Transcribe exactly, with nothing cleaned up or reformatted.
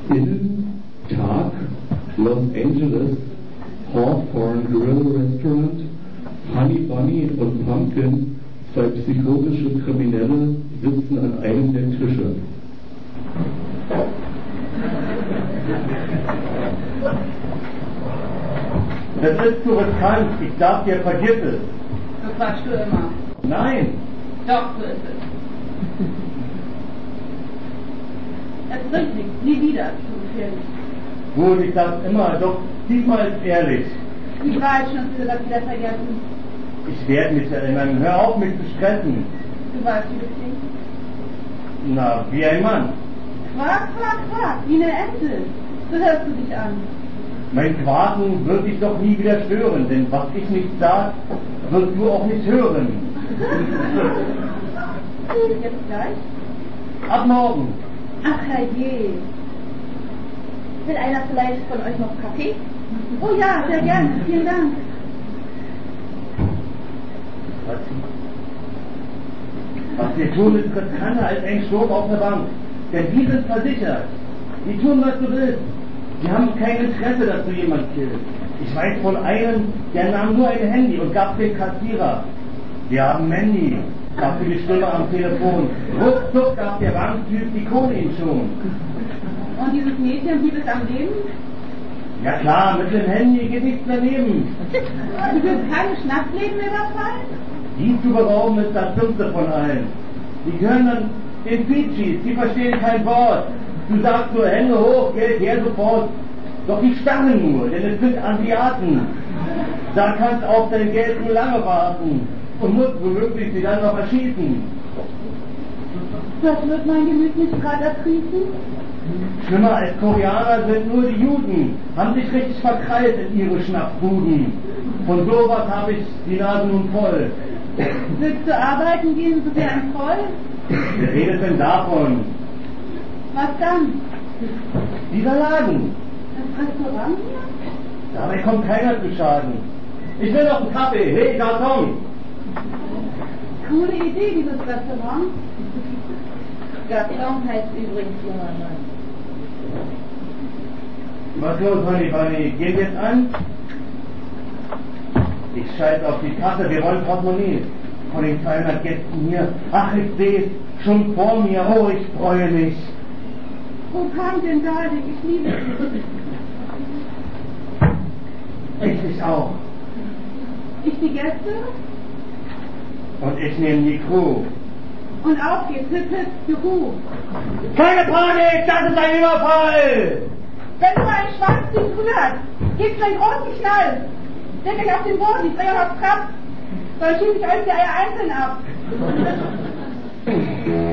Innen Tag, Los Angeles, Hawthorne Grill Restaurant, Honey Bunny und Pumpkin, zwei psychotische Kriminelle, sitzen an einem der Tische. Das ist zu riskant, ich sag dir, vergiss es. So quatschst du immer. Nein. Doch, so ist es. Es bringt nichts, nie wieder, zu gefährlich. Gut, ich sag's immer, doch diesmal ist ehrlich. Die Wahrheit schon hast du das wieder vergessen. Ich werde mich erinnern, hör auf mich zu stressen. Du weißt, wie du klingst. Na, wie ein Mann. Quack, quack, quack, wie eine Ente. So hörst du dich an. Mein Quaken wird dich doch nie wieder stören, denn was ich nicht sag, wirst du auch nicht hören. Jetzt gleich? Ab morgen. Ach herrje. Will einer vielleicht von euch noch Kaffee? Oh ja, sehr gerne, vielen Dank. Was, was wir tun, ist riskanter als ein Sturm auf der Bank. Denn die sind versichert. Die tun, was du willst. Die haben kein Interesse, dass du jemand killst. Ich weiß von einem, der nahm nur ein Handy und gab dem Kassierer. Wir haben Mandy, gab für die Stimme am Telefon. Ruckzuck gab der Banktyp die Kohle ihm schon. Und dieses Mädchen blieb es am Leben? Ja klar, mit dem Handy geht nichts daneben. Du willst keine Schnapsleben überfallen? Die zu berauben ist das Dümmste von allen. Die gehören dann den Fidschis, die verstehen kein Wort. Du sagst nur Hände hoch, Geld her sofort. Doch die starren nur, denn es sind Asiaten. Da kannst du auf dein Geld nur lange warten und musst womöglich sie dann noch erschießen. Das wird mein Gemüt nicht gerade ertriefen? Schlimmer als Koreaner sind nur die Juden, haben sich richtig verkrallt in ihre Schnappbuden. Von sowas habe ich die Nase nun voll. Willst du arbeiten gehen, so wie ein Troll? Wer redet denn davon? Was dann? Dieser Laden. Das Restaurant hier? Dabei kommt keiner zu Schaden. Ich will noch einen Kaffee. Hey, Garçon! Coole Idee, dieses Restaurant. Garçon heißt übrigens junger Mann. Was los, Honey Bunny? Geht jetzt an? Ich scheiß auf die Kasse, wir wollen Portemonnaie. Von den zweihundert Gästen hier. Ach, ich seh's schon vor mir. Oh, ich freue mich. Wo kam denn David? Ich liebe dich. Ich dich auch. Ich die Gäste? Und ich nehme die Crew. Und auf geht's, hüp, hüp, juhu. Keine Panik, das ist ein Überfall! Wenn du einen Schwanz dich rührt, gibt's einen großen Knall. Leg euch auf den Boden, ich bringe euch auf Trab. Sonst schiebe ich euch die Eier einzeln ab.